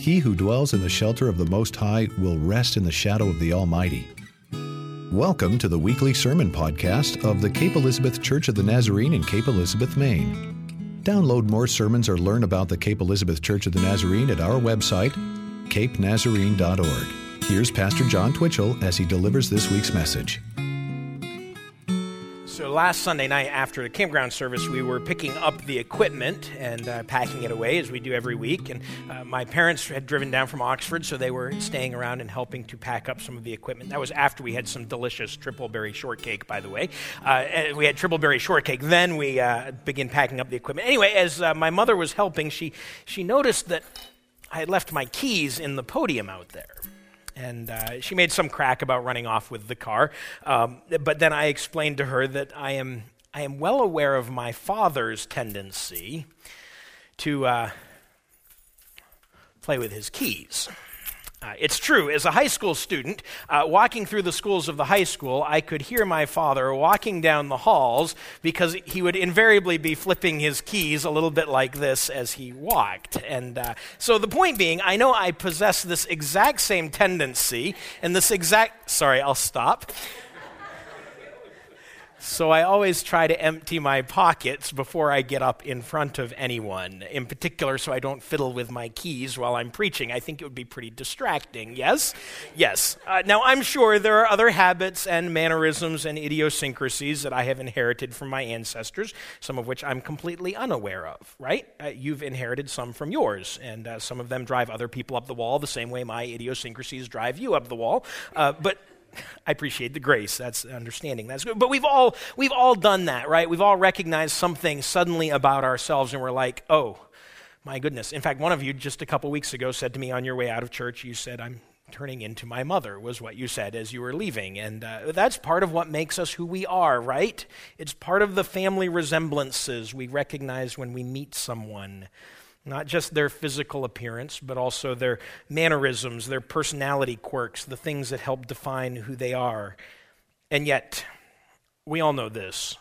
He who dwells in the shelter of the Most High will rest in the shadow of the Almighty. Welcome to the weekly sermon podcast of the Cape Elizabeth Church of the Nazarene in Cape Elizabeth, Maine. Download more sermons or learn about the Cape Elizabeth Church of the Nazarene at our website, capenazarene.org. Here's Pastor John Twitchell as he delivers this week's message. So last Sunday night after the campground service, we were picking up the equipment and packing it away as we do every week. And my parents had driven down from Oxford, so they were staying around and helping to pack up some of the equipment. That was after we had some delicious tripleberry shortcake, by the way. We had tripleberry shortcake. Then we began packing up the equipment. Anyway, as my mother was helping, she noticed that I had left my keys in the podium out there. And she made some crack about running off with the car. But then I explained to her that I am well aware of my father's tendency to play with his keys. It's true, as a high school student, walking through the schools of the high school, I could hear my father walking down the halls because he would invariably be flipping his keys a little bit like this as he walked. And so the point being, I know I possess this exact same tendency and this exact... Sorry, I'll stop. So I always try to empty my pockets before I get up in front of anyone, in particular so I don't fiddle with my keys while I'm preaching. I think it would be pretty distracting, yes? Yes. Now, I'm sure there are other habits and mannerisms and idiosyncrasies that I have inherited from my ancestors, some of which I'm completely unaware of, right? You've inherited some from yours, and some of them drive other people up the wall the same way my idiosyncrasies drive you up the wall. But I appreciate the grace. That's understanding. That's good. But we've all done that, right? We've all recognized something suddenly about ourselves, and we're like, oh, my goodness. In fact, one of you just a couple weeks ago said to me on your way out of church, you said, I'm turning into my mother, was what you said as you were leaving. And that's part of what makes us who we are, right? It's part of the family resemblances we recognize when we meet someone. Not just their physical appearance, but also their mannerisms, their personality quirks, the things that help define who they are. And yet, we all know this.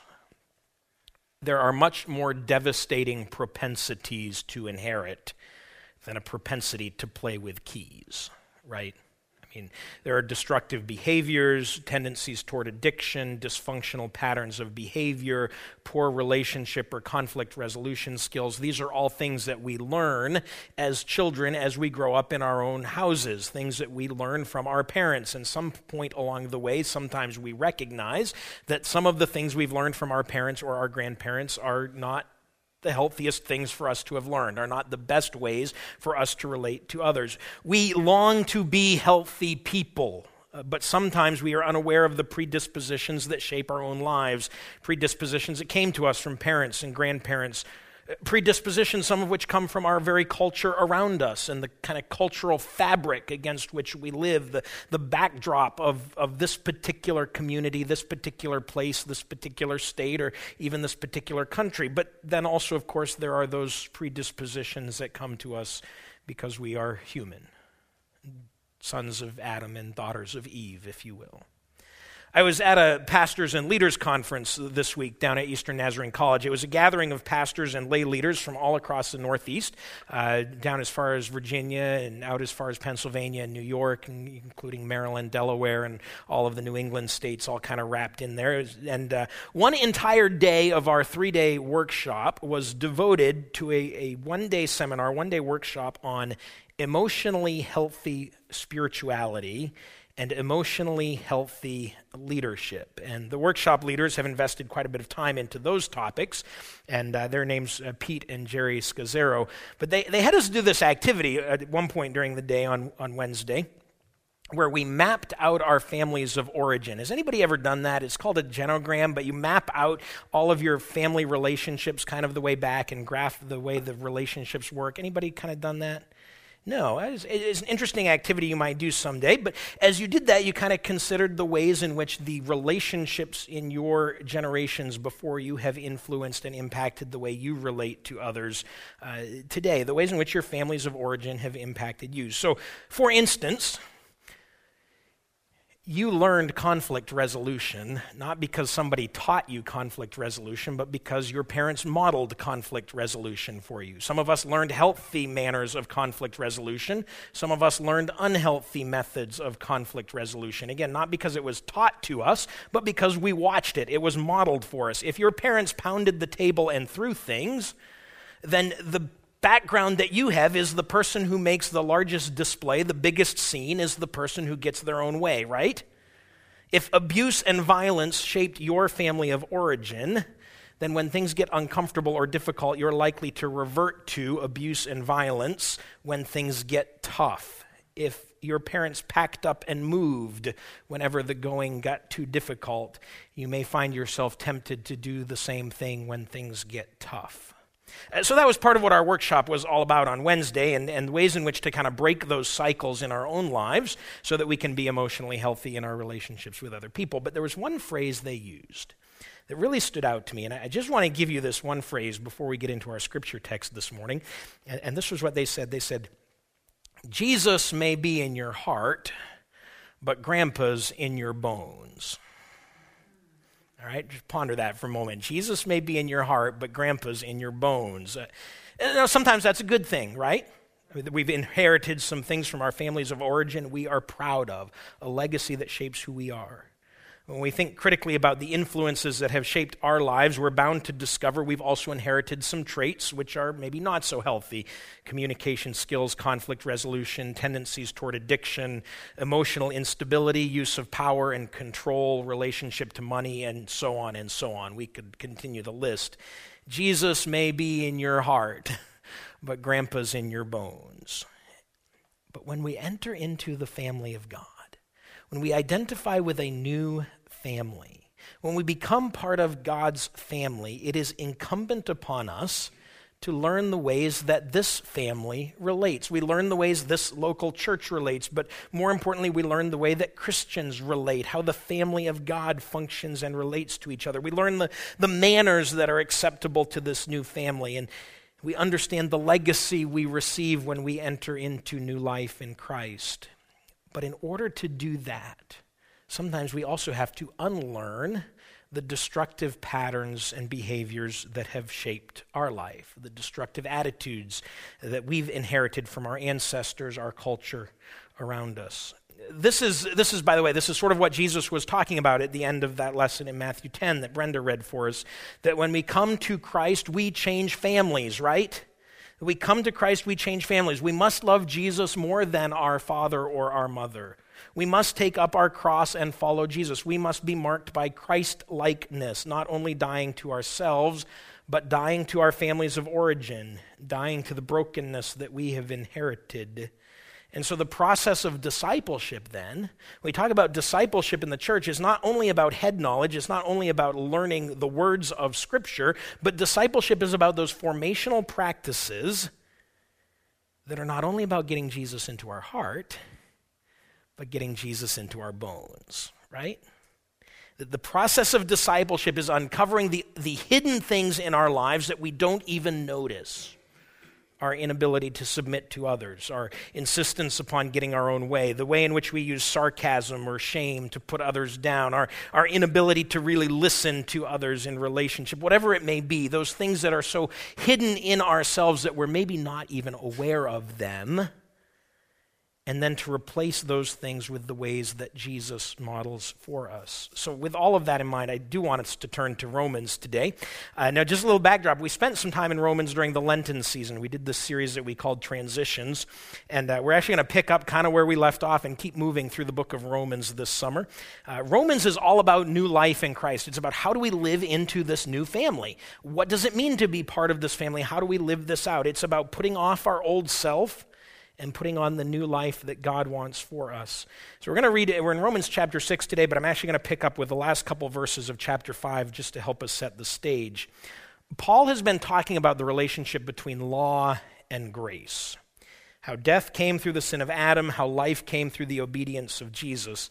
There are much more devastating propensities to inherit than a propensity to play with keys, right? I mean, there are destructive behaviors, tendencies toward addiction, dysfunctional patterns of behavior, poor relationship or conflict resolution skills. These are all things that we learn as children as we grow up in our own houses, things that we learn from our parents. And some point along the way, sometimes we recognize that some of the things we've learned from our parents or our grandparents are not the healthiest things for us to have learned, are not the best ways for us to relate to others. We long to be healthy people, but sometimes we are unaware of the predispositions that shape our own lives, predispositions that came to us from parents and grandparents, predispositions, some of which come from our very culture around us and the kind of cultural fabric against which we live, the backdrop of this particular community, this particular place, this particular state, or even this particular country. But then also, of course, there are those predispositions that come to us because we are human, sons of Adam and daughters of Eve, if you will. I was at a pastors and leaders conference this week down at Eastern Nazarene College. It was a gathering of pastors and lay leaders from all across the Northeast, down as far as Virginia and out as far as Pennsylvania and New York, including Maryland, Delaware, and all of the New England states all kind of wrapped in there. And one entire day of our 3-day workshop was devoted to a one-day seminar, one-day workshop on emotionally healthy spirituality and emotionally healthy leadership. And the workshop leaders have invested quite a bit of time into those topics, and their names Pete and Jerry Scazzaro. But they had us do this activity at one point during the day on Wednesday, where we mapped out our families of origin. Has anybody ever done that? It's called a genogram, but you map out all of your family relationships kind of the way back and graph the way the relationships work. Anybody kind of done that? No, it's an interesting activity you might do someday, but as you did that, you kind of considered the ways in which the relationships in your generations before you have influenced and impacted the way you relate to others today, the ways in which your families of origin have impacted you. So, for instance, You learned conflict resolution, not because somebody taught you conflict resolution, but because your parents modeled conflict resolution for you. Some of us learned healthy manners of conflict resolution. Some of us learned unhealthy methods of conflict resolution. Again, not because it was taught to us, but because we watched it. It was modeled for us. If your parents pounded the table and threw things, then the background that you have is the person who makes the largest display, the biggest scene, is the person who gets their own way, right? If abuse and violence shaped your family of origin, then when things get uncomfortable or difficult, you're likely to revert to abuse and violence when things get tough. If your parents packed up and moved whenever the going got too difficult, you may find yourself tempted to do the same thing when things get tough. So that was part of what our workshop was all about on Wednesday, and ways in which to kind of break those cycles in our own lives so that we can be emotionally healthy in our relationships with other people. But there was one phrase they used that really stood out to me, and I just want to give you this one phrase before we get into our scripture text this morning. And this was what they said. They said, "Jesus may be in your heart, but Grandpa's in your bones." All right, just ponder that for a moment. Jesus may be in your heart, but Grandpa's in your bones. Sometimes that's a good thing, right? We've inherited some things from our families of origin we are proud of, a legacy that shapes who we are. When we think critically about the influences that have shaped our lives, we're bound to discover we've also inherited some traits which are maybe not so healthy. Communication skills, conflict resolution, tendencies toward addiction, emotional instability, use of power and control, relationship to money, and so on and so on. We could continue the list. Jesus may be in your heart, but Grandpa's in your bones. But when we enter into the family of God, when we identify with a new family, when we become part of God's family, it is incumbent upon us to learn the ways that this family relates. We learn the ways this local church relates, but more importantly, we learn the way that Christians relate, how the family of God functions and relates to each other. We learn the manners that are acceptable to this new family, and we understand the legacy we receive when we enter into new life in Christ. But in order to do that, sometimes we also have to unlearn the destructive patterns and behaviors that have shaped our life, the destructive attitudes that we've inherited from our ancestors, our culture around us. This is, by the way, this is sort of what Jesus was talking about at the end of that lesson in Matthew 10 that Brenda read for us, that when we come to Christ, we change families, right? We come to Christ, we change families. We must love Jesus more than our father or our mother. We must take up our cross and follow Jesus. We must be marked by Christ-likeness, not only dying to ourselves, but dying to our families of origin, dying to the brokenness that we have inherited. And so the process of discipleship then, when we talk about discipleship in the church, is not only about head knowledge, it's not only about learning the words of Scripture, but discipleship is about those formational practices that are not only about getting Jesus into our heart, but getting Jesus into our bones, right? The process of discipleship is uncovering the hidden things in our lives that we don't even notice. Our inability to submit to others, our insistence upon getting our own way, the way in which we use sarcasm or shame to put others down, our inability to really listen to others in relationship, whatever it may be, those things that are so hidden in ourselves that we're maybe not even aware of them, and then to replace those things with the ways that Jesus models for us. So with all of that in mind, I do want us to turn to Romans today. Now, just a little backdrop. We spent some time in Romans during the Lenten season. We did this series that we called Transitions, and we're actually going to pick up kind of where we left off and keep moving through the book of Romans this summer. Romans is all about new life in Christ. It's about how do we live into this new family? What does it mean to be part of this family? How do we live this out? It's about putting off our old self and putting on the new life that God wants for us. So we're going to read it. We're in Romans chapter 6 today, but I'm actually going to pick up with the last couple verses of chapter 5 just to help us set the stage. Paul has been talking about the relationship between law and grace, how death came through the sin of Adam, how life came through the obedience of Jesus.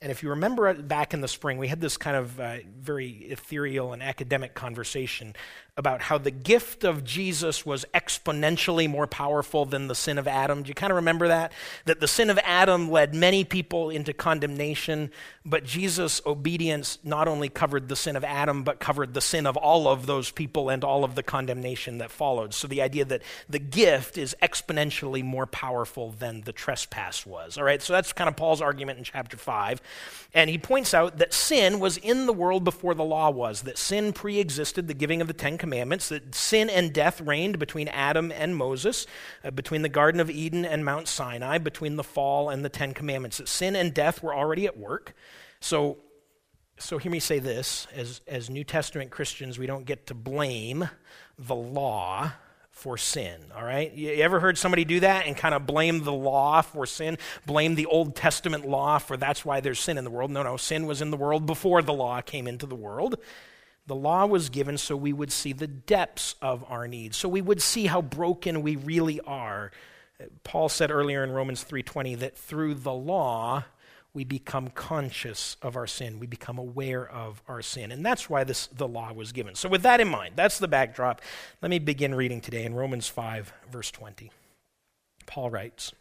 And if you remember back in the spring, we had this kind of very ethereal and academic conversation about how the gift of Jesus was exponentially more powerful than the sin of Adam. Do you kind of remember that? That the sin of Adam led many people into condemnation, but Jesus' obedience not only covered the sin of Adam, but covered the sin of all of those people and all of the condemnation that followed. So the idea that the gift is exponentially more powerful than the trespass was. All right, so that's kind of Paul's argument in chapter 5. And he points out that sin was in the world before the law was, that sin pre-existed the giving of the Ten Commandments, that sin and death reigned between Adam and Moses, between the Garden of Eden and Mount Sinai, between the fall and the Ten Commandments, that sin and death were already at work. So hear me say this, as New Testament Christians, we don't get to blame the law for sin, all right? You ever heard somebody do that and kind of blame the law for sin? Blame the Old Testament law for that's why there's sin in the world? No, sin was in the world before the law came into the world. The law was given so we would see the depths of our needs, so we would see how broken we really are. Paul said earlier in Romans 3:20 that through the law, we become conscious of our sin. We become aware of our sin. And that's why the law was given. So with that in mind, that's the backdrop. Let me begin reading today in Romans 5, verse 20. Paul writes,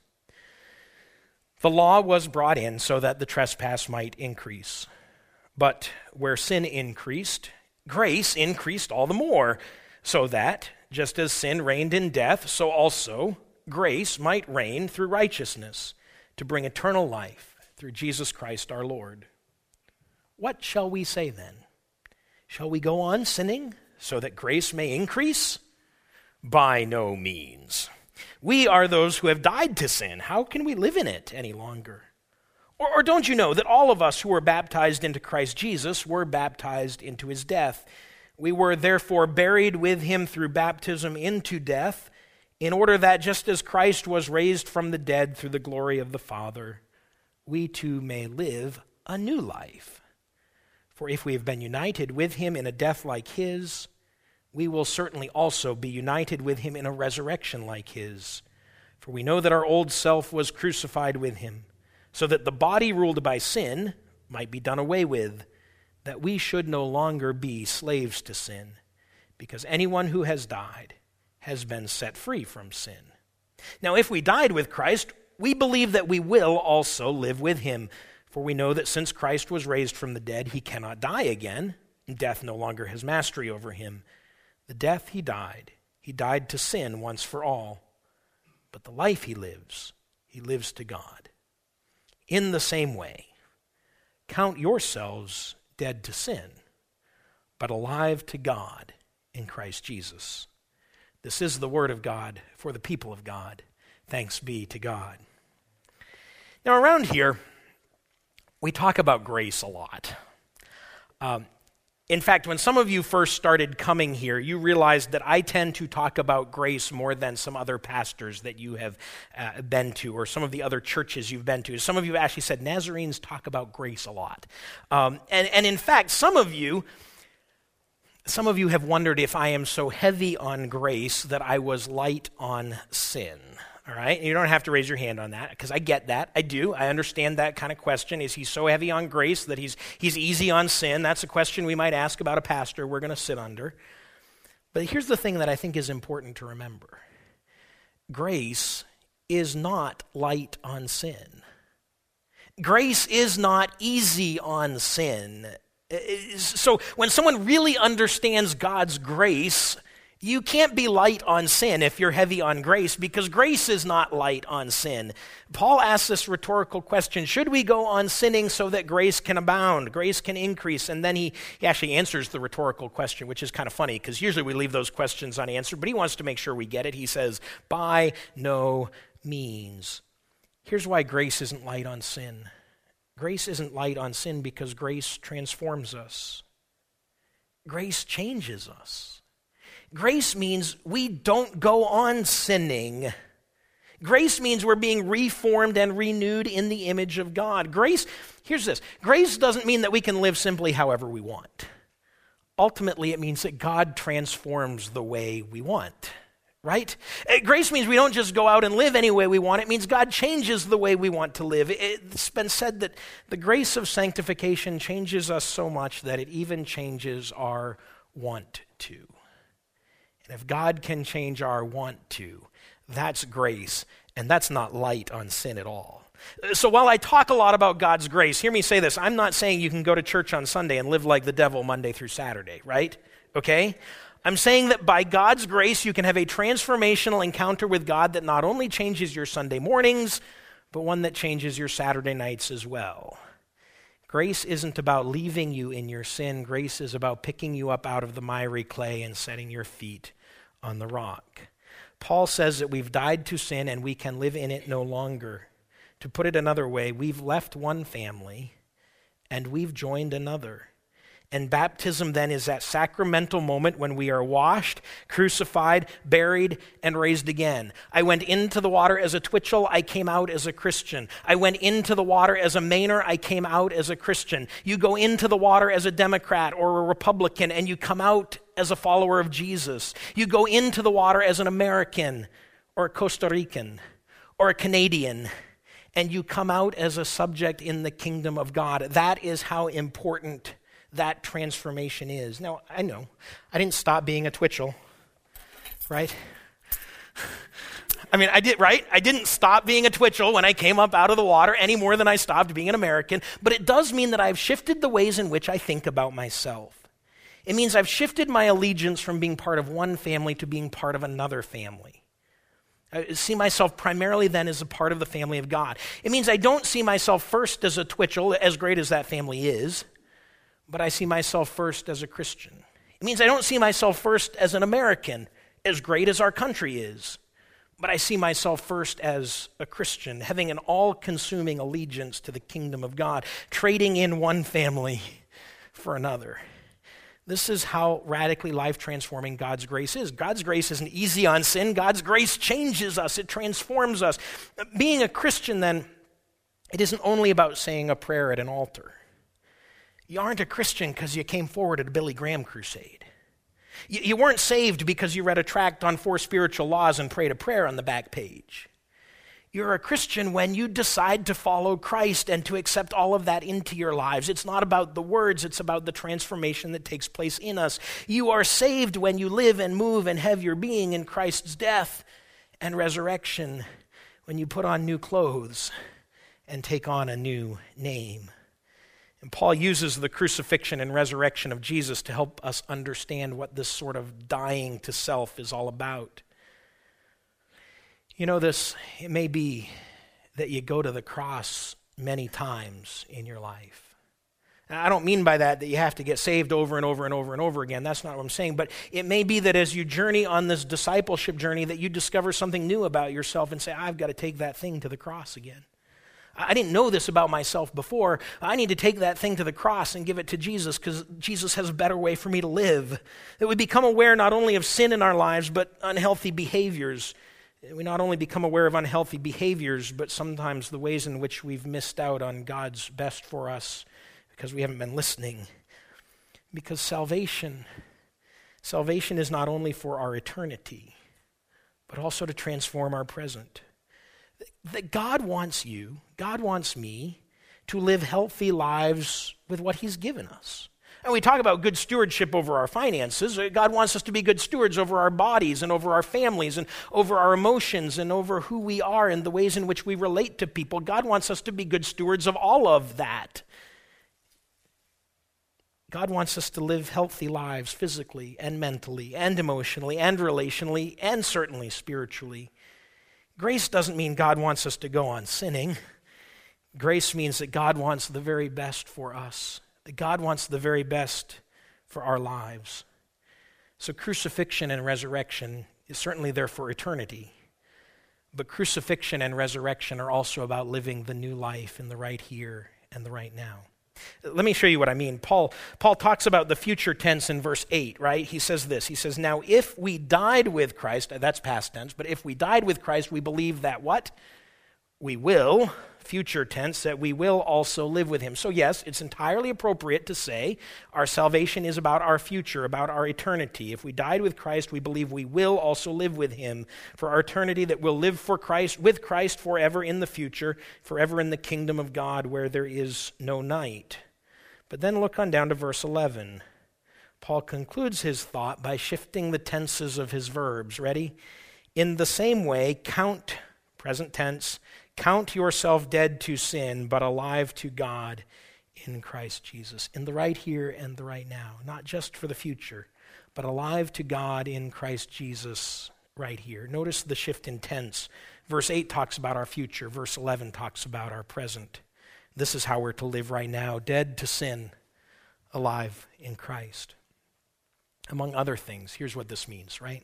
"The law was brought in so that the trespass might increase. But where sin increased, grace increased all the more, so that, just as sin reigned in death, so also grace might reign through righteousness, to bring eternal life through Jesus Christ our Lord. What shall we say then? Shall we go on sinning so that grace may increase? By no means. We are those who have died to sin. How can we live in it any longer? Or don't you know that all of us who were baptized into Christ Jesus were baptized into his death? We were therefore buried with him through baptism into death, in order that just as Christ was raised from the dead through the glory of the Father, we too may live a new life. For if we have been united with him in a death like his, we will certainly also be united with him in a resurrection like his. For we know that our old self was crucified with him, so that the body ruled by sin might be done away with, that we should no longer be slaves to sin, because anyone who has died has been set free from sin. Now, if we died with Christ, we believe that we will also live with him, for we know that since Christ was raised from the dead, he cannot die again, and death no longer has mastery over him. The death he died to sin once for all, but the life he lives to God. In the same way, count yourselves dead to sin, but alive to God in Christ Jesus." This is the word of God for the people of God. Thanks be to God. Now, around here, we talk about grace a lot. In fact, when some of you first started coming here, you realized that I tend to talk about grace more than some other pastors that you have been to, or some of the other churches you've been to. Some of you actually said, Nazarenes talk about grace a lot. And in fact, some of you have wondered if I am so heavy on grace that I was light on sin. All right, you don't have to raise your hand on that, because I get that. I do. I understand that kind of question. Is he so heavy on grace that he's easy on sin? That's a question we might ask about a pastor we're going to sit under. But here's the thing that I think is important to remember. Grace is not light on sin. Grace is not easy on sin. So when someone really understands God's grace, you can't be light on sin if you're heavy on grace, because grace is not light on sin. Paul asks this rhetorical question, should we go on sinning so that grace can abound, grace can increase? And then he actually answers the rhetorical question, which is kind of funny, because usually we leave those questions unanswered, but he wants to make sure we get it. He says, by no means. Here's why grace isn't light on sin. Grace isn't light on sin because grace transforms us. Grace changes us. Grace means we don't go on sinning. Grace means we're being reformed and renewed in the image of God. Grace, here's this. Grace doesn't mean that we can live simply however we want. Ultimately, it means that God transforms the way we want. right? Grace means we don't just go out and live any way we want. It means God changes the way we want to live. It's been said that the grace of sanctification changes us so much that it even changes our want to. And if God can change our want to, that's grace, and that's not light on sin at all. So while I talk a lot about God's grace, hear me say this. I'm not saying you can go to church on Sunday and live like the devil Monday through Saturday, right? Okay? I'm saying that by God's grace, you can have a transformational encounter with God that not only changes your Sunday mornings, but one that changes your Saturday nights as well. Grace isn't about leaving you in your sin. Grace is about picking you up out of the miry clay and setting your feet on the rock. Paul says that we've died to sin and we can live in it no longer. To put it another way, we've left one family and we've joined another. And baptism then is that sacramental moment when we are washed, crucified, buried, and raised again. I went into the water as a Twitchell, I came out as a Christian. I went into the water as a Mainer, I came out as a Christian. You go into the water as a Democrat or a Republican, and you come out as a follower of Jesus. You go into the water as an American or a Costa Rican or a Canadian, and you come out as a subject in the kingdom of God. That is how important that transformation is. Now, I know, I didn't stop being a Twitchell, right? I mean, I did, right? I didn't stop being a Twitchell when I came up out of the water any more than I stopped being an American, but it does mean that I've shifted the ways in which I think about myself. It means I've shifted my allegiance from being part of one family to being part of another family. I see myself primarily then as a part of the family of God. It means I don't see myself first as a Twitchell, as great as that family is, but I see myself first as a Christian. It means I don't see myself first as an American, as great as our country is, but I see myself first as a Christian, having an all-consuming allegiance to the kingdom of God, trading in one family for another. This is how radically life-transforming God's grace is. God's grace isn't easy on sin. God's grace changes us. It transforms us. Being a Christian, then, it isn't only about saying a prayer at an altar. You aren't a Christian because you came forward at a Billy Graham crusade. You weren't saved because you read a tract on 4 spiritual laws and prayed a prayer on the back page. You're a Christian when you decide to follow Christ and to accept all of that into your lives. It's not about the words, it's about the transformation that takes place in us. You are saved when you live and move and have your being in Christ's death and resurrection, when you put on new clothes and take on a new name. And Paul uses the crucifixion and resurrection of Jesus to help us understand what this sort of dying to self is all about. You know this, it may be that you go to the cross many times in your life. And I don't mean by that you have to get saved over and over and over and over again. That's not what I'm saying. But it may be that as you journey on this discipleship journey that you discover something new about yourself and say, I've got to take that thing to the cross again. I didn't know this about myself before. I need to take that thing to the cross and give it to Jesus because Jesus has a better way for me to live. That we become aware not only of sin in our lives, but unhealthy behaviors. We not only become aware of unhealthy behaviors, but sometimes the ways in which we've missed out on God's best for us because we haven't been listening. Because salvation is not only for our eternity, but also to transform our present. That God wants you, God wants me to live healthy lives with what he's given us. And we talk about good stewardship over our finances. God wants us to be good stewards over our bodies and over our families and over our emotions and over who we are and the ways in which we relate to people. God wants us to be good stewards of all of that. God wants us to live healthy lives physically and mentally and emotionally and relationally and certainly spiritually. Grace doesn't mean God wants us to go on sinning. Grace means that God wants the very best for us, that God wants the very best for our lives. So crucifixion and resurrection is certainly there for eternity, but crucifixion and resurrection are also about living the new life in the right here and the right now. Let me show you what I mean. Paul talks about the future tense in verse 8, right? He says this. He says, now if we died with Christ, that's past tense, but if we died with Christ, we believe that what? we will, future tense, that we will also live with him. So yes, it's entirely appropriate to say our salvation is about our future, about our eternity. If we died with Christ, we believe we will also live with him for our eternity, that we'll live for Christ, with Christ forever in the future, forever in the kingdom of God where there is no night. But then look on down to verse 11. Paul concludes his thought by shifting the tenses of his verbs. Ready? In the same way, count, present tense, count yourself dead to sin, but alive to God in Christ Jesus. In the right here and the right now. Not just for the future, but alive to God in Christ Jesus right here. Notice the shift in tense. Verse 8 talks about our future. Verse 11 talks about our present. This is how we're to live right now. Dead to sin, alive in Christ. Among other things, here's what this means, right?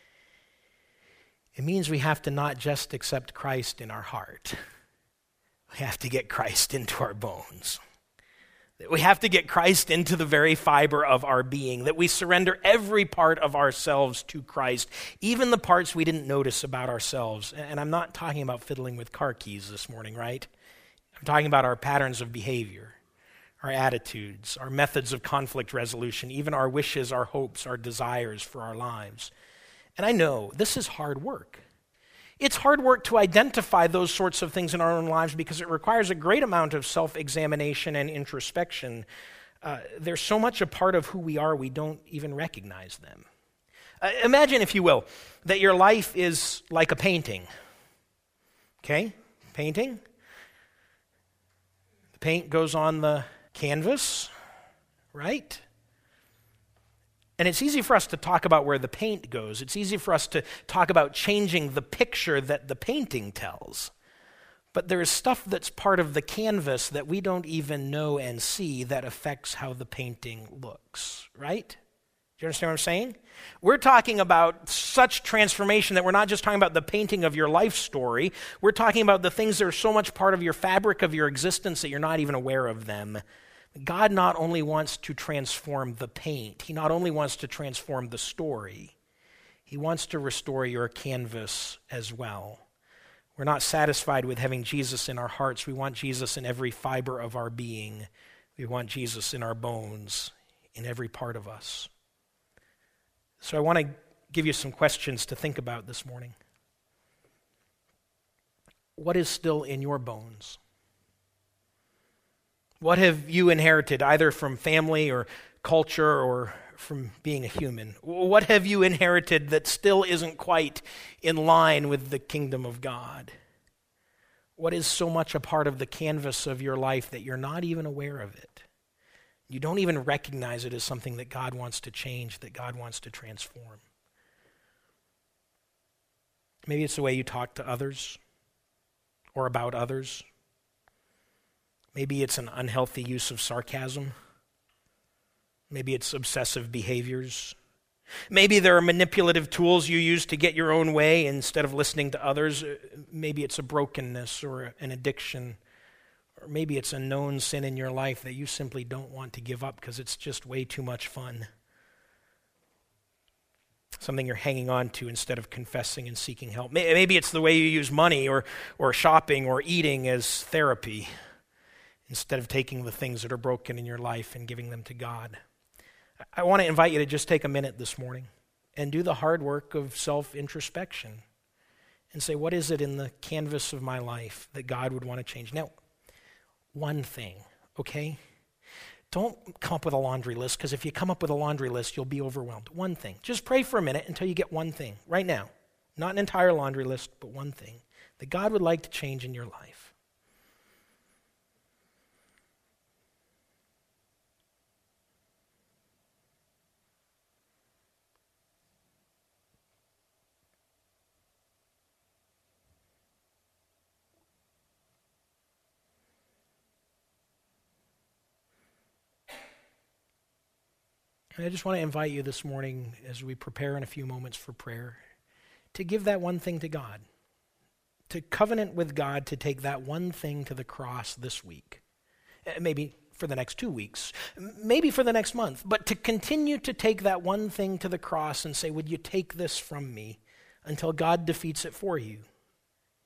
It means we have to not just accept Christ in our heart. We have to get Christ into our bones. We have to get Christ into the very fiber of our being, that we surrender every part of ourselves to Christ, even the parts we didn't notice about ourselves. And I'm not talking about fiddling with car keys this morning, right? I'm talking about our patterns of behavior, our attitudes, our methods of conflict resolution, even our wishes, our hopes, our desires for our lives. And I know this is hard work. It's hard work to identify those sorts of things in our own lives because it requires a great amount of self-examination and introspection. They're so much a part of who we are, we don't even recognize them. Imagine, if you will, that your life is like a painting. Okay? Painting. The paint goes on the canvas, right? And it's easy for us to talk about where the paint goes. It's easy for us to talk about changing the picture that the painting tells. But there is stuff that's part of the canvas that we don't even know and see that affects how the painting looks, right? Do you understand what I'm saying? We're talking about such transformation that we're not just talking about the painting of your life story. We're talking about the things that are so much part of your fabric of your existence that you're not even aware of them. God not only wants to transform the paint, he not only wants to transform the story, he wants to restore your canvas as well. We're not satisfied with having Jesus in our hearts. We want Jesus in every fiber of our being. We want Jesus in our bones, in every part of us. So I want to give you some questions to think about this morning. What is still in your bones? What have you inherited, either from family or culture or from being a human? What have you inherited that still isn't quite in line with the kingdom of God? What is so much a part of the canvas of your life that you're not even aware of it? You don't even recognize it as something that God wants to change, that God wants to transform. Maybe it's the way you talk to others or about others. Maybe it's an unhealthy use of sarcasm. Maybe it's obsessive behaviors. Maybe there are manipulative tools you use to get your own way instead of listening to others. Maybe it's a brokenness or an addiction. Or maybe it's a known sin in your life that you simply don't want to give up because it's just way too much fun. Something you're hanging on to instead of confessing and seeking help. Maybe it's the way you use money or shopping or eating as therapy, instead of taking the things that are broken in your life and giving them to God. I want to invite you to just take a minute this morning and do the hard work of self-introspection and say, what is it in the canvas of my life that God would want to change? Now, one thing, okay? Don't come up with a laundry list, because if you come up with a laundry list, you'll be overwhelmed. One thing. Just pray for a minute until you get one thing, right now. Not an entire laundry list, but one thing that God would like to change in your life. And I just want to invite you this morning, as we prepare in a few moments for prayer, to give that one thing to God, to covenant with God to take that one thing to the cross this week, maybe for the next 2 weeks, maybe for the next month, but to continue to take that one thing to the cross and say, would you take this from me until God defeats it for you?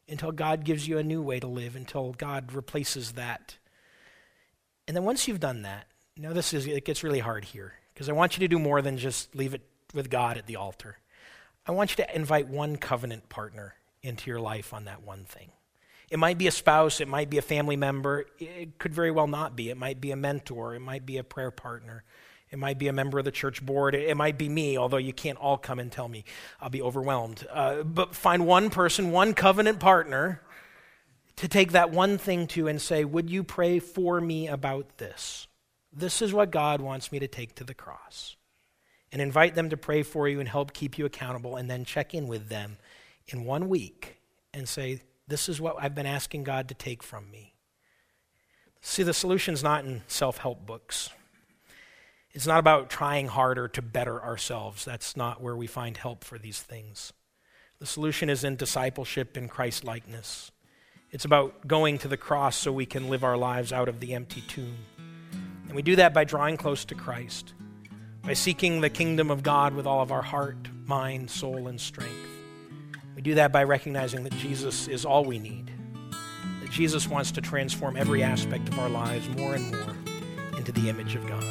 until God gives you a new way to live, until God replaces that. And then once you've done that, it gets really hard here, because I want you to do more than just leave it with God at the altar. I want you to invite one covenant partner into your life on that one thing. It might be a spouse, it might be a family member, it could very well not be. It might be a mentor, it might be a prayer partner, it might be a member of the church board, it might be me, although you can't all come and tell me. I'll be overwhelmed. But find one person, one covenant partner, to take that one thing to and say, would you pray for me about this? This is what God wants me to take to the cross. And invite them to pray for you and help keep you accountable, and then check in with them in 1 week and say, this is what I've been asking God to take from me. See, the solution's not in self-help books. It's not about trying harder to better ourselves. That's not where we find help for these things. The solution is in discipleship and Christ-likeness. It's about going to the cross so we can live our lives out of the empty tomb. And we do that by drawing close to Christ, by seeking the kingdom of God with all of our heart, mind, soul, and strength. We do that by recognizing that Jesus is all we need, that Jesus wants to transform every aspect of our lives more and more into the image of God.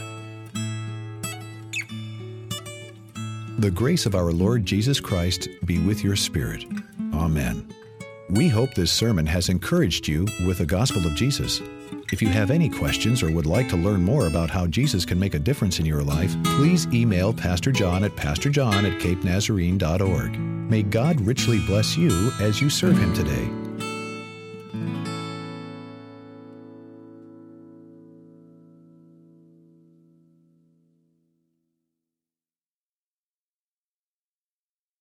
The grace of our Lord Jesus Christ be with your spirit. Amen. We hope this sermon has encouraged you with the gospel of Jesus. If you have any questions or would like to learn more about how Jesus can make a difference in your life, please email Pastor John at pastorjohn@capenazarene.org. May God richly bless you as you serve him today.